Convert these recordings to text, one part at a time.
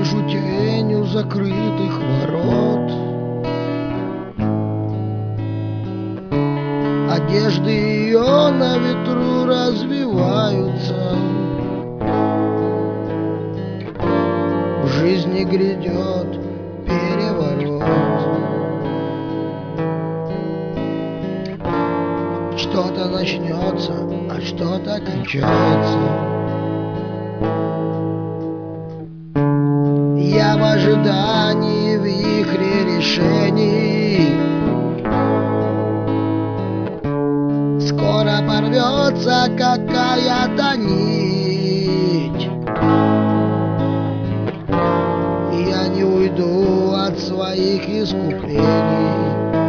вижу тень у закрытых ворот. Одежды ее на ветру развиваются. В жизни грядет переворот. Что-то начнется, а что-то кончается. Я в ожидании вихре решений. Скоро порвется какая-то нить. Я не уйду от своих искуплений.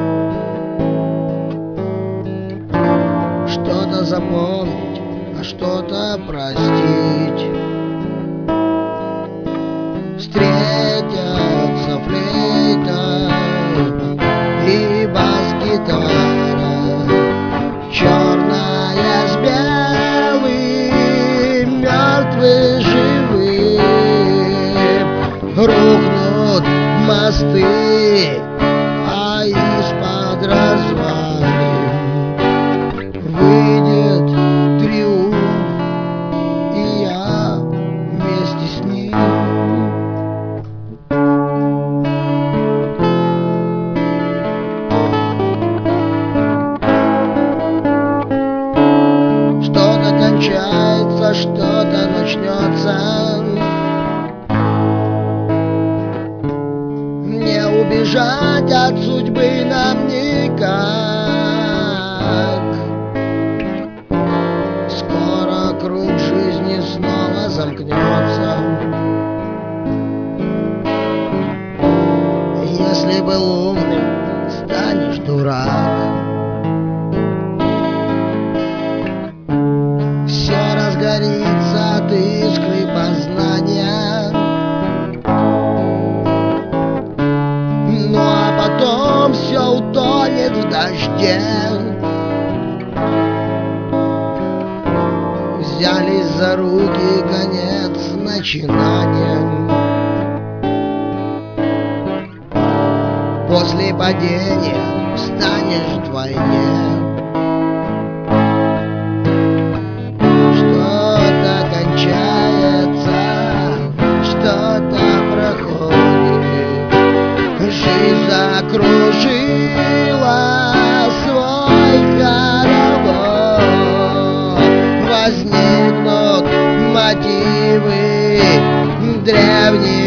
Что-то запомнить, а что-то простить. Встретятся флейта и бас-гитара, черная с белым, мертвые живые. Рухнут мосты, а из-под развалин выйдет триумф, и я вместе с ним. Что-то кончается, что-то начнется. Не убежать от судьбы нам никак. Скоро круг жизни снова замкнется. Если был умным, станешь дурак. Все разгорится от искры познания. Ну а потом все утонет в дожде. Взялись за руки, конец начинаниям. После падения встанешь вдвойне. Что-то кончается, что-то проходит. Жизнь закружила свой хоровод. Возникнут мотивы древних